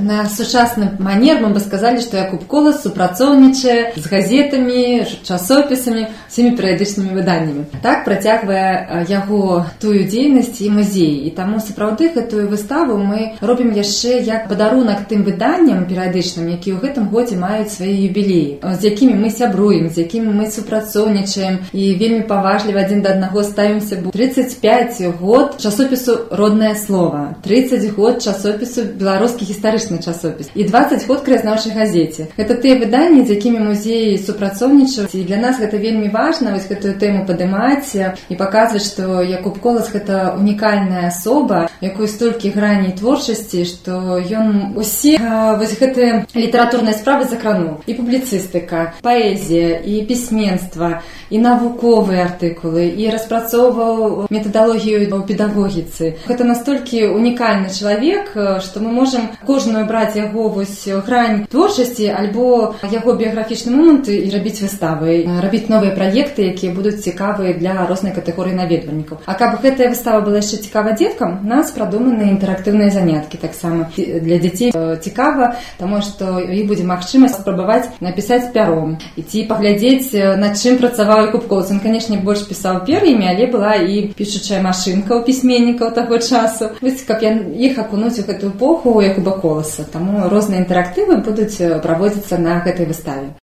на сучасны манер мы бы сказалі, што Якуб Колас супрацоўнічае з газетамі, часопісамі, усімі перыядычнымі выданнямі. Так працягвае яго тую дзейнасць і музей. І таму сапраўды гэтую выставу мы робім яшчэ як падарунак тым выданням перыядычным, якія ў гэтым годзе маюць свае юбілеі, з якімі мы сябруем, з якімі мы супрацоўнічаем і вельмі паважліва адзін да аднаго ставімся. 35 год часопісу «Роднае слово», 30 год часопісу «Беларускі гістарычны часопіс» і 20 год краязнаўчай газеце. Гэта тыя выданні, з якімі музей супрацоўнічаюць, і для нас гэта вельмі важна вось гэтую тэму падымаць і паказваць, што Якуб Колас гэта унікальная асоба, якой столькі граней творчасці, што ён усе вось гэтыя літаратурныя справы закрануў. І публіцыстыка, паэзія, і пісьменства, і навуковыя артыкулы, і распрацоўваў метадалогію ў педагогіцы. Гэта настолькі унікальны чалавек, што мы можам кожную браць яго вось грань творчасці альбо яго біяграфічны момант і рабіць выставы, рабіць новыя праекты, якія будуць цікавыя для рознай катэгорыі наведвальнікаў. А каб гэтая выстава была яшчэ цікава дзеткам, у нас прадуманы інтэрактыўныя заняткі таксама для дзяцей. Цікава, таму што іх будзе магчымасць спрабаваць напісаць пяром і ці паглядзець, над чым працаваў Якуб Колас. Ён, канешне, больш пісаў пер'ямі, але была і пішучая машынка ў пісьменнікаў таго часу. Вось каб іх акунуць у гэтую эпоху Якуба Коласа. Таму розныя інтэрактывы будуць праводзіцца на гэтай выставе.